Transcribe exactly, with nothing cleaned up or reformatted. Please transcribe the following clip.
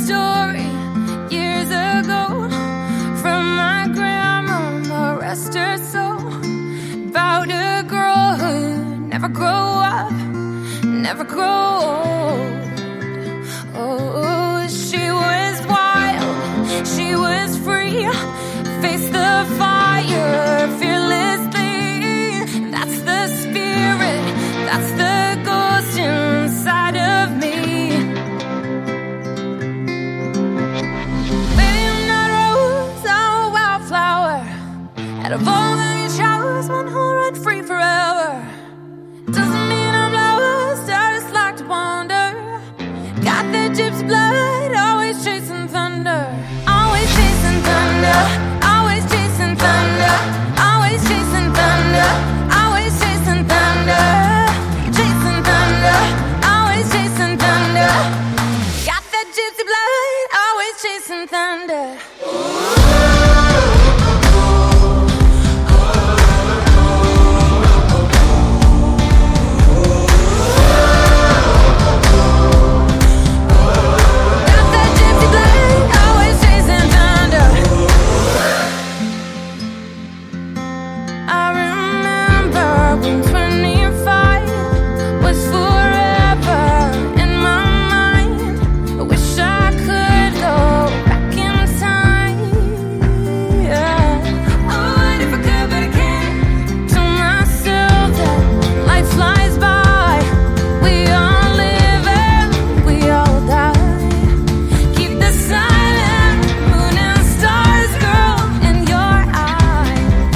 story years ago from my grandmama, rest her soul, about a girl who'd never grow up, never grow old.